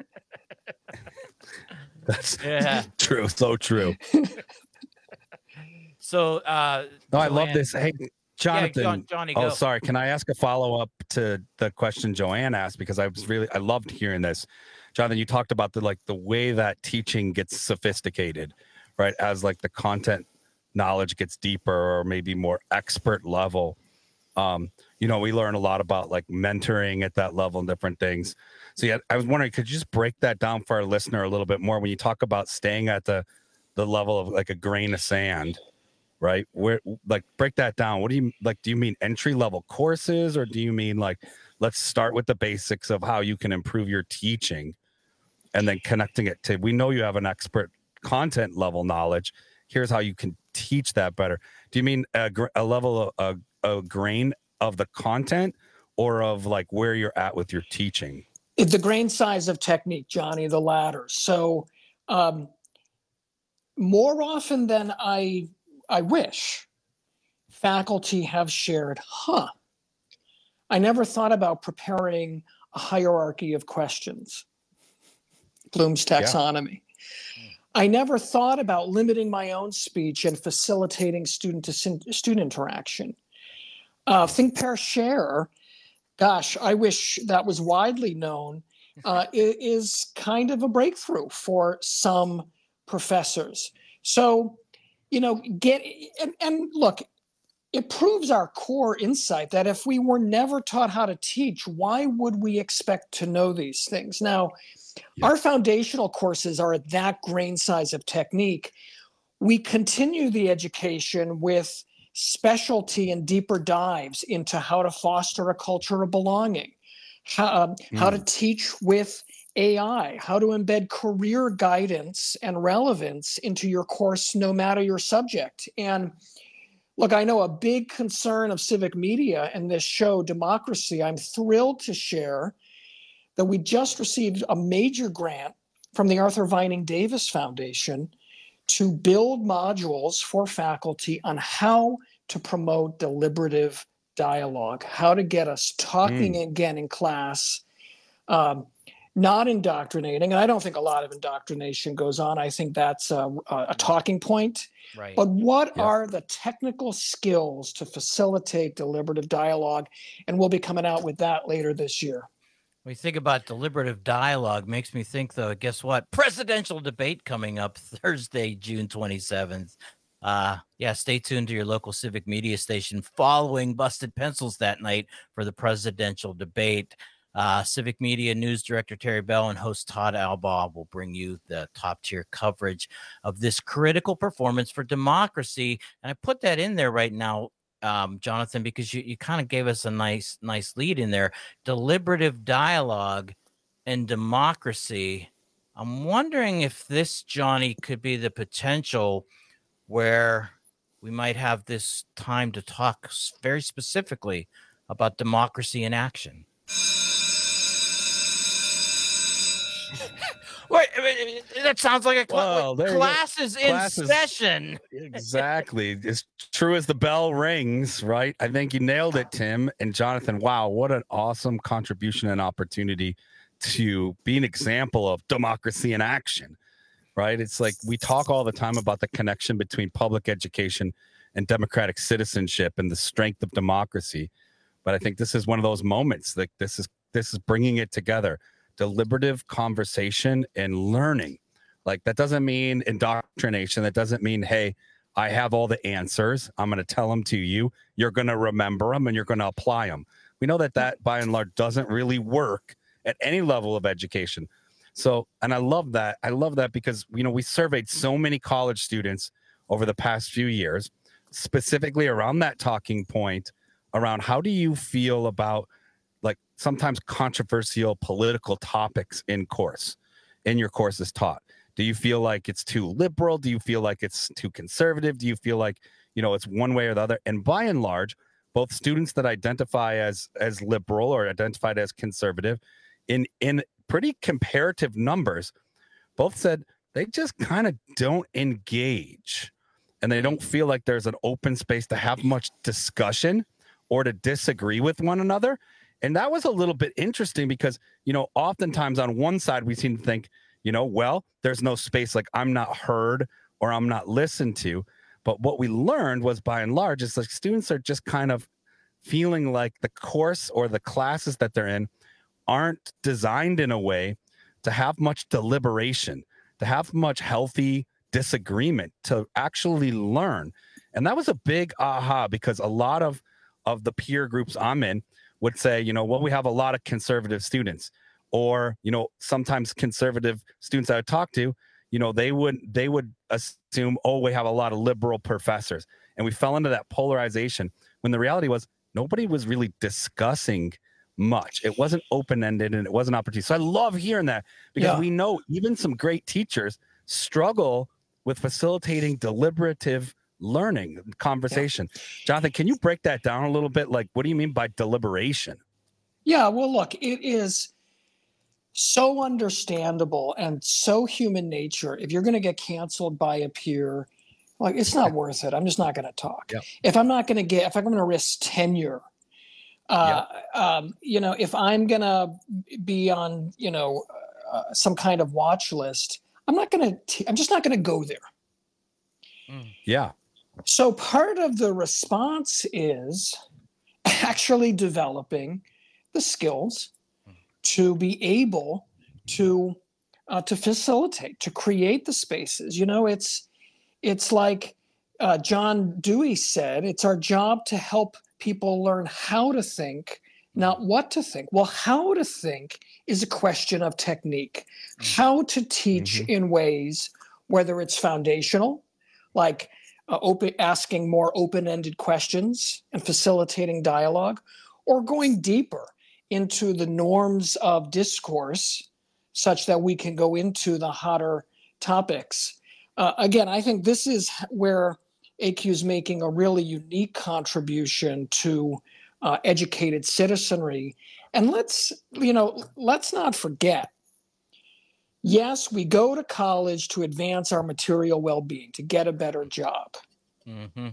That's Yeah. true. So true. So, uh, No, I love Joanne- this. Hey, Jonathan. John- Johnny, oh, go. sorry. Can I ask a follow up to the question Joanne asked? Because I was really, I loved hearing this. Jonathan, you talked about the like the way that teaching gets sophisticated, right? As like the content knowledge gets deeper or maybe more expert level. Um, you know, we learn a lot about like mentoring at that level and different things. So yeah, I was wondering, could you just break that down for our listener a little bit more when you talk about staying at the the level of like a grain of sand? Right? Where like break that down. What do you like? Do you mean entry level courses, or do you mean like let's start with the basics of how you can improve your teaching and then connecting it to, we know you have an expert content level knowledge. Here's how you can teach that better. Do you mean a, gr- a level of a, a grain of the content or of like where you're at with your teaching? The grain size of technique, Johnny, the latter. So um, more often than I I wish, faculty have shared, huh, I never thought about preparing a hierarchy of questions, Bloom's taxonomy. Yeah. I never thought about limiting my own speech and facilitating student to student interaction. Uh, think, pair, share, gosh, I wish that was widely known, uh, is kind of a breakthrough for some professors. So, you know, get and, and look, it proves our core insight that if we were never taught how to teach, why would we expect to know these things? Now, yeah. Our foundational courses are at that grain size of technique. We continue the education with specialty and deeper dives into how to foster a culture of belonging, how, um, mm. how to teach with A I, how to embed career guidance and relevance into your course, no matter your subject. And look, I know a big concern of civic media and this show, Democracy. I'm thrilled to share that we just received a major grant from the Arthur Vining Davis Foundation to build modules for faculty on how to promote deliberative dialogue, how to get us talking mm. again in class, um, not indoctrinating. And I don't think a lot of indoctrination goes on. I think that's a, a talking point. Right. But what Yeah. are the technical skills to facilitate deliberative dialogue? And we'll be coming out with that later this year. When you think about deliberative dialogue, makes me think, though, guess what? Presidential debate coming up Thursday, June twenty-seventh. Uh, yeah, stay tuned to your local civic media station following Busted Pencils that night for the presidential debate. Uh, Civic Media News Director Terry Bell and host Todd Albaugh will bring you the top-tier coverage of this critical performance for democracy. And I put that in there right now, um, Jonathan, because you, you kind of gave us a nice, nice lead in there. Deliberative dialogue and democracy. I'm wondering if this, Johnny, could be the potential where we might have this time to talk very specifically about democracy in action. Wait, wait, that sounds like a cl- Well, there you go. class is in Classes- session. Exactly. As true as the bell rings, right? I think you nailed it, Tim and Jonathan. Wow, what an awesome contribution and opportunity to be an example of democracy in action, right? It's like we talk all the time about the connection between public education and democratic citizenship and the strength of democracy. But I think this is one of those moments. Like this is this is bringing it together. Deliberative conversation and learning. Like that doesn't mean indoctrination. That doesn't mean, hey, I have all the answers. I'm going to tell them to you. You're going to remember them and you're going to apply them. We know that that by and large doesn't really work at any level of education. So, and I love that. I love that because, you know, we surveyed so many college students over the past few years, specifically around that talking point around how do you feel about like sometimes controversial political topics in course, in your courses taught. Do you feel like it's too liberal? Do you feel like it's too conservative? Do you feel like, you know, it's one way or the other? And by and large, both students that identify as as liberal or identified as conservative in in pretty comparative numbers, both said they just kind of don't engage and they don't feel like there's an open space to have much discussion or to disagree with one another. And that was a little bit interesting because, you know, oftentimes on one side, we seem to think, you know, well, there's no space, like I'm not heard or I'm not listened to. But what we learned was by and large, is like students are just kind of feeling like the course or the classes that they're in aren't designed in a way to have much deliberation, to have much healthy disagreement, to actually learn. And that was a big aha because a lot of, of the peer groups I'm in would say, you know, well, we have a lot of conservative students, or, you know, sometimes conservative students I would talk to, you know, they would, they would assume, oh, we have a lot of liberal professors. And we fell into that polarization when the reality was nobody was really discussing much. It wasn't open-ended and it wasn't opportunity. So I love hearing that because Yeah. we know even some great teachers struggle with facilitating deliberative learning conversation. Jonathan, can you break that down a little bit? Like, what do you mean by deliberation? Yeah, well, look, it is so understandable and so human nature. If you're going to get canceled by a peer, like it's not worth it. I'm just not going to talk. Yep. If I'm not going to get, if I'm going to risk tenure, uh, um, you know, if I'm going to be on, you know, uh, some kind of watch list, I'm not going to, I'm just not going to go there. Yeah. So part of the response is actually developing the skills to be able to uh, to facilitate, to create the spaces. You know, it's it's like uh, John Dewey said, it's our job to help people learn how to think, not what to think. Well, how to think is a question of technique. How to teach Mhm. in ways, whether it's foundational, like uh, open, asking more open-ended questions and facilitating dialogue, or going deeper into the norms of discourse such that we can go into the hotter topics. Uh, again, I think this is where A Q is making a really unique contribution to uh, educated citizenry. And let's, you know, let's not forget, yes, we go to college to advance our material well-being, to get a better job. Mm-hmm.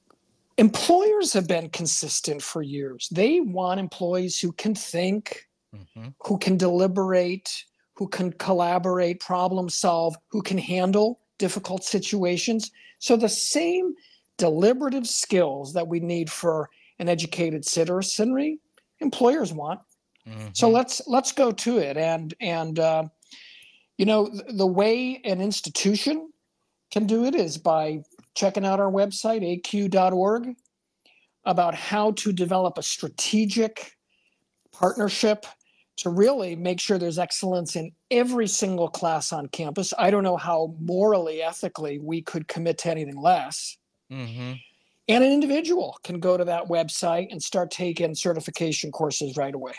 Employers have been consistent for years. They want employees who can think, mm-hmm. who can deliberate, who can collaborate, problem solve, who can handle difficult situations. So the same deliberative skills that we need for an educated citizenry, employers want. Mm-hmm. So let's let's go to it. And and uh, you know, th- the way an institution can do it is by checking out our website, a q dot org, about how to develop a strategic partnership to really make sure there's excellence in every single class on campus. I don't know how morally, ethically we could commit to anything less. Mm-hmm. And an individual can go to that website and start taking certification courses right away.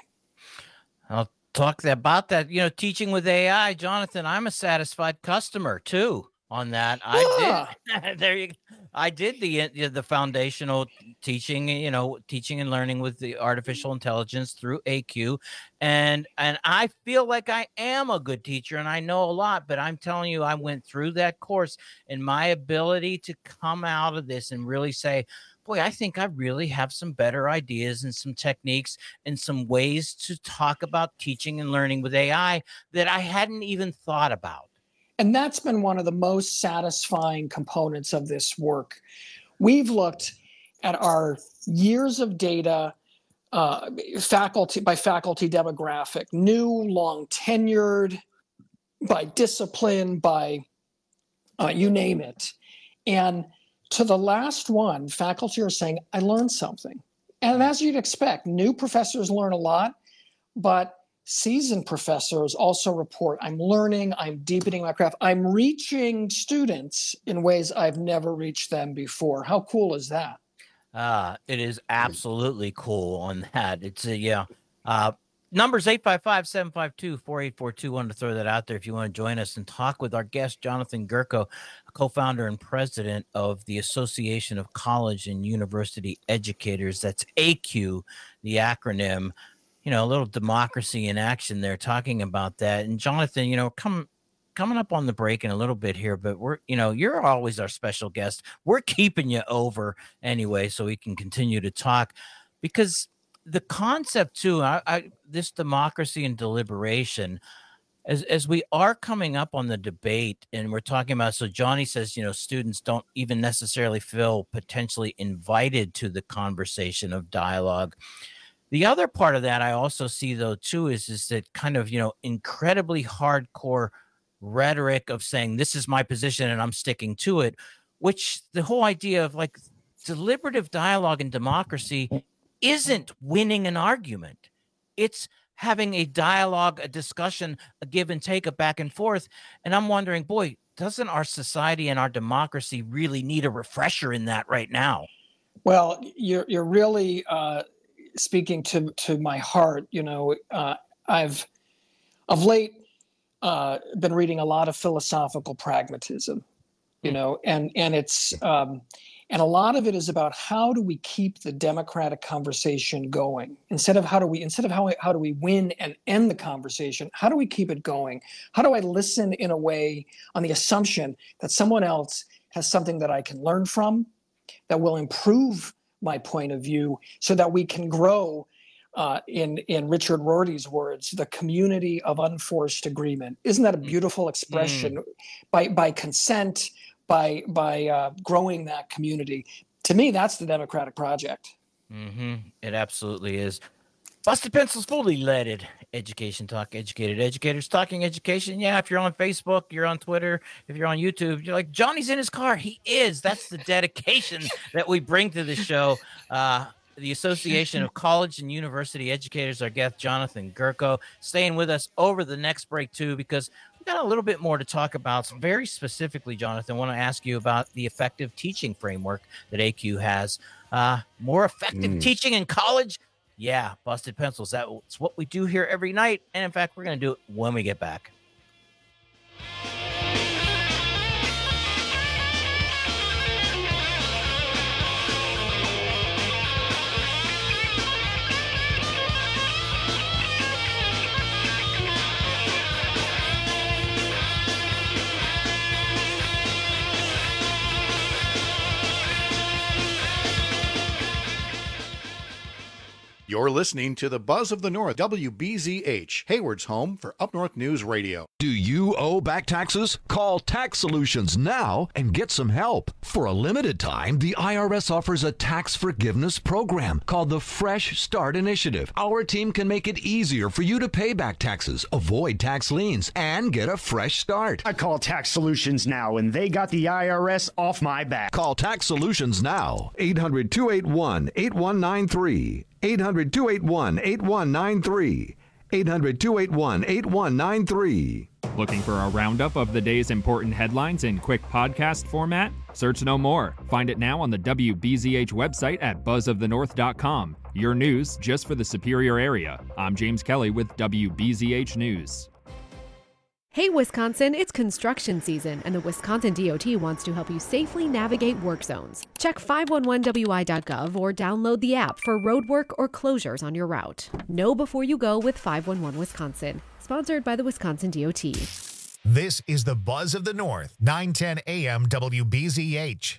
I'll talk about that. You know, teaching with A I, Jonathan, I'm a satisfied customer too on that. I Yeah. did. There you go. I did the the foundational teaching, you know, teaching and learning with the artificial intelligence through A Q. And and I feel like I am a good teacher and I know a lot, but I'm telling you, I went through that course and my ability to come out of this and really say, boy, I think I really have some better ideas and some techniques and some ways to talk about teaching and learning with A I that I hadn't even thought about. And that's been one of the most satisfying components of this work. We've looked at our years of data, uh, faculty by faculty demographic, new, long tenured, by discipline, by uh, you name it. And to the last one, faculty are saying, I learned something. And as you'd expect, new professors learn a lot, but seasoned professors also report, I'm learning, I'm deepening my craft, I'm reaching students in ways I've never reached them before. How cool is that? Uh, it is absolutely cool on that. It's a, yeah. Uh, numbers eight five five, seven five two, four eight four two. Wanted to throw that out there if you want to join us and talk with our guest, Jonathan Gurko, co-founder and president of the Association of College and University Educators. That's A Q, the acronym. You know, a little democracy in action there, talking about that. And Jonathan, you know, come coming up on the break in a little bit here, but we're, you know, you're always our special guest. We're keeping you over anyway, so we can continue to talk, because the concept too, I, I this democracy and deliberation, as as we are coming up on the debate and we're talking about, so Johnny says, you know, students don't even necessarily feel potentially invited to the conversation of dialogue. The other part of that I also see, though, too, is, is that kind of, you know, incredibly hardcore rhetoric of saying, this is my position and I'm sticking to it, which the whole idea of like deliberative dialogue and democracy isn't winning an argument. It's having a dialogue, a discussion, a give and take, a back and forth. And I'm wondering, boy, doesn't our society and our democracy really need a refresher in that right now? Well, you're, you're really... Uh... speaking to to my heart. You know, uh, I've of late uh, been reading a lot of philosophical pragmatism, you know, and and it's um, and a lot of it is about how do we keep the democratic conversation going instead of how do we instead of how how do we win and end the conversation? How do we keep it going? How do I listen in a way on the assumption that someone else has something that I can learn from, that will improve my point of view, so that we can grow, uh, in in Richard Rorty's words, the community of unforced agreement. Isn't that a beautiful expression? Mm. By by consent, by by uh, growing that community. To me, that's the democratic project. Mm-hmm. It absolutely is. Busted Pencils fully leaded education talk, educated educators talking education. Yeah, if you're on Facebook, you're on Twitter, if you're on YouTube, you're like, Johnny's in his car. He is. That's the dedication that we bring to the show. Uh, the Association of College and University Educators, our guest, Jonathan Gurko, staying with us over the next break, too, because we got a little bit more to talk about. So very specifically, Jonathan, I want to ask you about the effective teaching framework that A Q has. Uh, more effective mm. teaching in college. Yeah, Busted Pencils. That's what we do here every night. And in fact, we're going to do it when we get back. You're listening to the Buzz of the North, W B Z H, Hayward's home for Up North News Radio. Do you owe back taxes? Call Tax Solutions now and get some help. For a limited time, the I R S offers a tax forgiveness program called the Fresh Start Initiative. Our team can make it easier for you to pay back taxes, avoid tax liens, and get a fresh start. I call Tax Solutions now, and they got the I R S off my back. Call Tax Solutions now. eight hundred, two eight one, eight one nine three. eight hundred, two eight one, eight one nine three. eight hundred, two eight one, eight one nine three. Looking for a roundup of the day's important headlines in quick podcast format? Search no more. Find it now on the W B Z H website at buzz of the north dot com. Your news just for the Superior area. I'm James Kelly with W B Z H News. Hey Wisconsin, it's construction season, and the Wisconsin D O T wants to help you safely navigate work zones. Check five one one W I dot gov or download the app for road work or closures on your route. Know before you go with five one one Wisconsin. Sponsored by the Wisconsin D O T. This is the Buzz of the North, nine ten A M W B Z H.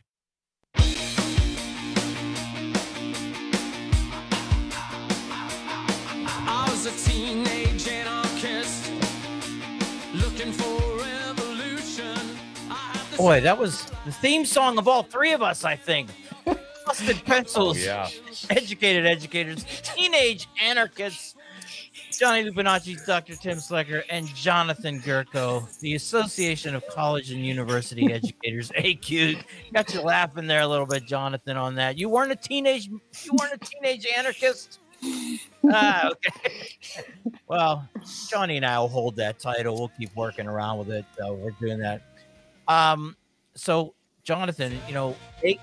I was a teenage anarchist looking for revolution. Boy, that was the theme song of all three of us, I think. Busted Pencils, Oh, yeah. Educated Educators, Teenage Anarchists, Johnny Lupinacci, Doctor Tim Slecker, and Jonathan Gurko, the Association of College and University Educators, A Q. Got you laughing there a little bit, Jonathan, on that. You weren't a teenage, you weren't a teenage anarchist? Ah, okay. Well, Johnny and I will hold that title. We'll keep working around with it. Uh, we're doing that. Um, so Jonathan, you know, eight...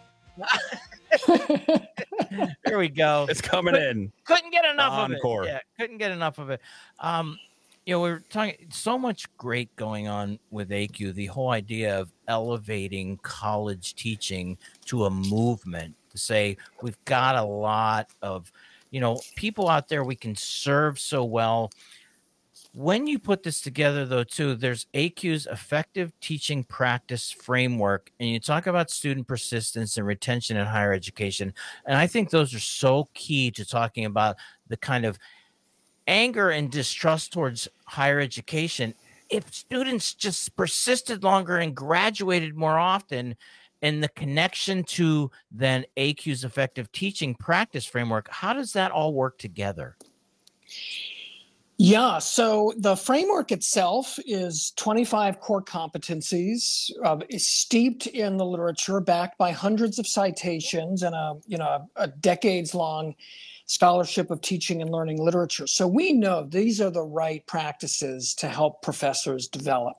there we go. It's coming Couldn't- in. Couldn't get enough of Encore. it. Yeah, couldn't get enough of it. Um, you know, we we're talking so much great going on with A Q. The whole idea of elevating college teaching to a movement to say we've got a lot of, you know, people out there we can serve so well. When you put this together, though, too, there's A Q's effective teaching practice framework, and you talk about student persistence and retention in higher education. And I think those are so key to talking about the kind of anger and distrust towards higher education. If students just persisted longer and graduated more often, and the connection to then A Q's effective teaching practice framework, how does that all work together? Yeah, so the framework itself is twenty-five core competencies, uh, is steeped in the literature, backed by hundreds of citations and a you know a, a decades-long scholarship of teaching and learning literature. So we know these are the right practices to help professors develop.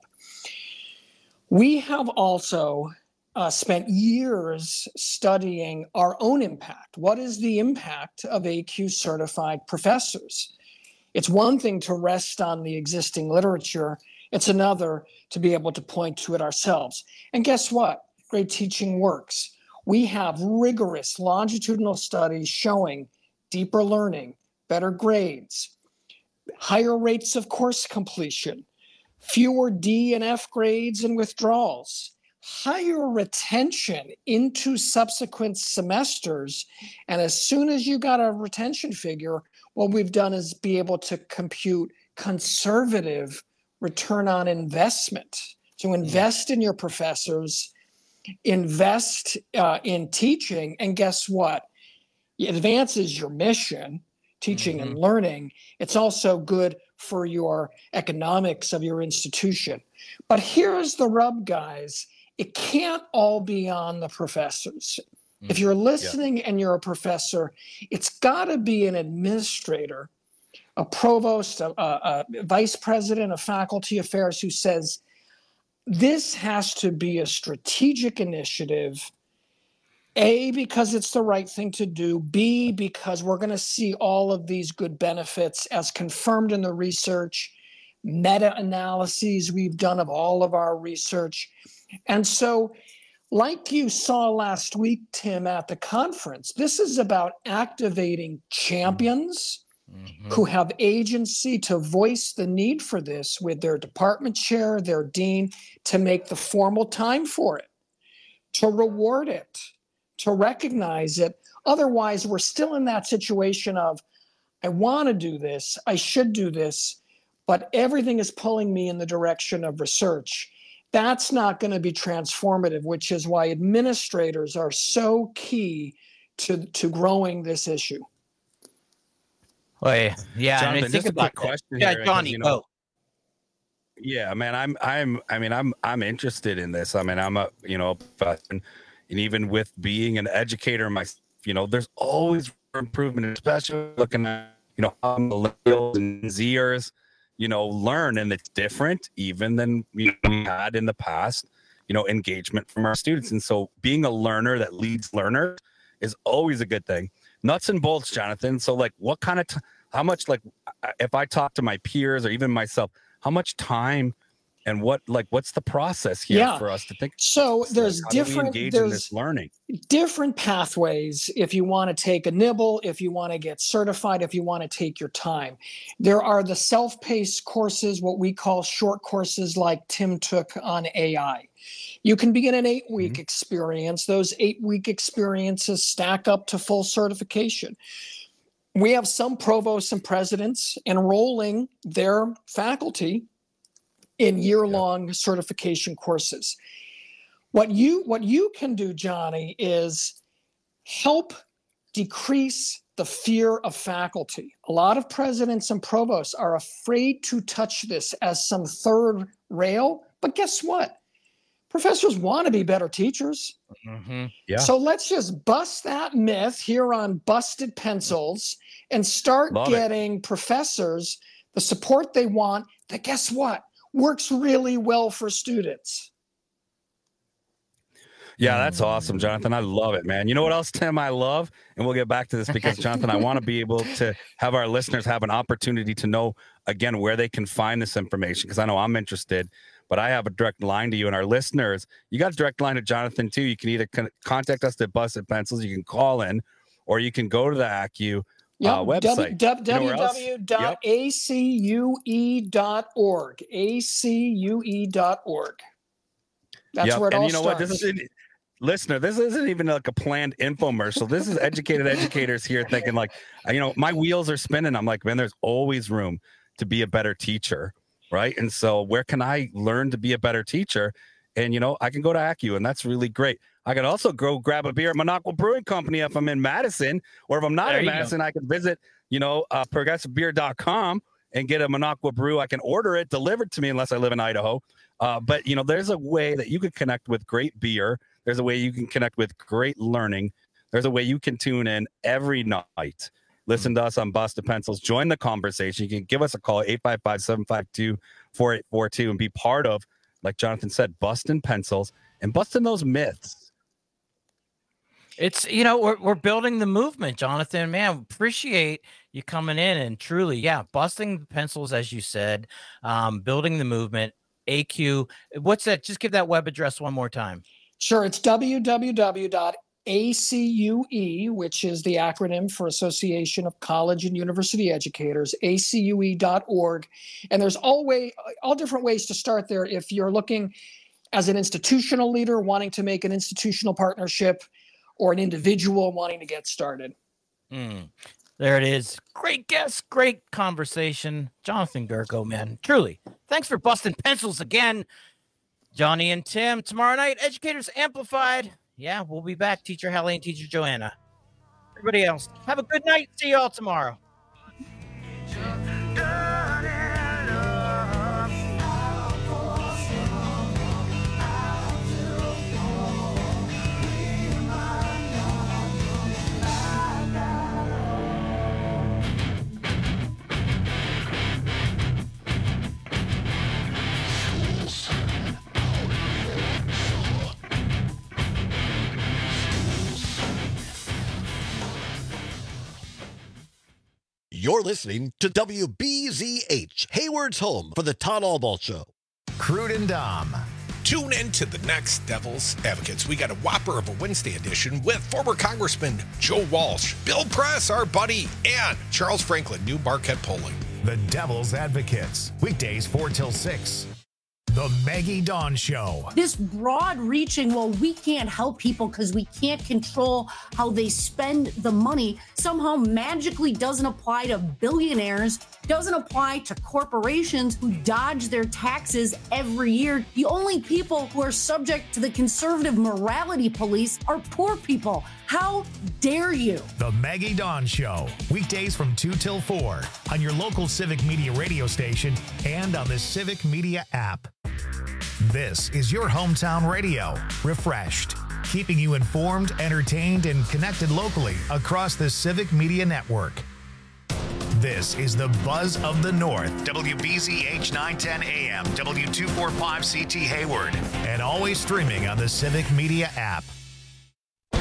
We have also uh, spent years studying our own impact. What is the impact of A Q certified professors? It's one thing to rest on the existing literature. It's another to be able to point to it ourselves. And guess what? Great teaching works. We have rigorous longitudinal studies showing deeper learning, better grades, higher rates of course completion, fewer D and F grades and withdrawals, higher retention into subsequent semesters. And as soon as you got a retention figure, what we've done is be able to compute conservative return on investment. To invest in your professors, invest uh, in teaching, and guess what? It advances your mission, teaching mm-hmm. and learning. It's also good for your economics of your institution. But here's the rub, guys. It can't all be on the professors. If you're listening yeah. and you're a professor, it's got to be an administrator, a provost, a, a, a vice president of faculty affairs who says, this has to be a strategic initiative, A, because it's the right thing to do, B, because we're going to see all of these good benefits as confirmed in the research, meta-analyses we've done of all of our research. And so, like you saw last week, Tim, at the conference, this is about activating champions mm-hmm. who have agency to voice the need for this with their department chair, their dean, to make the formal time for it, to reward it, to recognize it, Otherwise, we're still in that situation of, I want to do this, I should do this, but everything is pulling me in the direction of research. That's not going to be transformative, which is why administrators are so key to, to growing this issue. Well, yeah, yeah. Jonathan, and I think just a about quick question Yeah, here, Johnny, you know, go. Yeah, man, I'm, I'm, I mean, I'm, I'm interested in this. I mean, I'm a, you know, and even with being an educator myself, you know, there's always improvement, especially looking at, you know, how millennials and Zers, you know, learn, and it's different even than you know, we had in the past, you know, engagement from our students. And so being a learner that leads learners is always a good thing. Nuts and bolts, Jonathan. So like what kind of, t- how much, like if I talk to my peers or even myself, how much time and what, like, what's the process here Yeah. for us to think? So there's how do we different, engage in there's this learning? different pathways if you want to take a nibble, if you want to get certified, if you want to take your time. There are the self-paced courses, what we call short courses like Tim took on A I. You can begin an eight-week mm-hmm. experience. Those eight-week experiences stack up to full certification. We have some provosts and presidents enrolling their faculty in year-long yep. certification courses. What you what you can do, Johnny, is help decrease the fear of faculty. A lot of presidents and provosts are afraid to touch this as some third rail, but guess what? Professors want to be better teachers. Mm-hmm. Yeah. So let's just bust that myth here on Busted Pencils and start Love getting it. professors the support they want that, guess what, works really well for students. Yeah, that's awesome, Jonathan. I love it, man. You know what else, Tim, I love? And we'll get back to this because, Jonathan, I want to be able to have our listeners have an opportunity to know, again, where they can find this information, because I know I'm interested, but I have a direct line to you and our listeners. You got a direct line to Jonathan, too. You can either con- contact us at Busted Pencils. You can call in, or you can go to the A C U Yep. uh, website. w w w dot a c u e dot org. a c u e dot org. That's yep. where it and all you know starts. what? This is listener. This isn't even like a planned infomercial. This is educated educators here thinking like, you know, my wheels are spinning. I'm like, man, there's always room to be a better teacher, right? And so, where can I learn to be a better teacher? And you know, I can go to A C U, and that's really great. I can also go grab a beer at Minocqua Brewing Company if I'm in Madison, or if I'm not There in you Madison, go. I can visit, you know, uh, progressive beer dot com and get a Minocqua brew. I can order it delivered to me unless I live in Idaho. Uh, but, you know, there's a way that you can connect with great beer. There's a way you can connect with great learning. There's a way you can tune in every night. Listen to us on Busted Pencils. Join the conversation. You can give us a call, eight five five, seven five two, four eight four two, and be part of, like Jonathan said, Busting Pencils and busting those myths. It's, you know, we're, we're building the movement, Jonathan. Man, appreciate you coming in and truly, yeah, busting the pencils, as you said, um, building the movement. A Q. What's that? Just give that web address one more time. Sure. It's w w w dot a c u e, which is the acronym for Association of College and University Educators, a c u e dot org. And there's all, way, all different ways to start there. If you're looking as an institutional leader wanting to make an institutional partnership, or an individual wanting to get started. Mm, there it is. Great guest, great conversation. Jonathan Gurko, man. Truly. Thanks for busting pencils again. Johnny and Tim, tomorrow night, Educators Amplified. Yeah, we'll be back. Teacher Hallie and Teacher Joanna. Everybody else, have a good night. See you all tomorrow. You're listening to W B Z H, Hayward's home for the Todd Albaugh Show. Crude and Dom. Tune in to the next Devil's Advocates. We got a whopper of a Wednesday edition with former Congressman Joe Walsh, Bill Press, our buddy, and Charles Franklin, new Marquette polling. The Devil's Advocates. Weekdays four till six. The Maggie Dawn Show. This broad reaching, well, we can't help people because we can't control how they spend the money, somehow magically doesn't apply to billionaires, doesn't apply to corporations who dodge their taxes every year. The only people who are subject to the conservative morality police are poor people. How dare you? The Maggie Dawn Show. Weekdays from two till four on your local Civic Media radio station and on the Civic Media app. This is your hometown radio, refreshed, keeping you informed, entertained, and connected locally across the Civic Media network. This is the Buzz of the North, W B Z H nine ten A M, W two forty-five C T Hayward, and always streaming on the Civic Media app.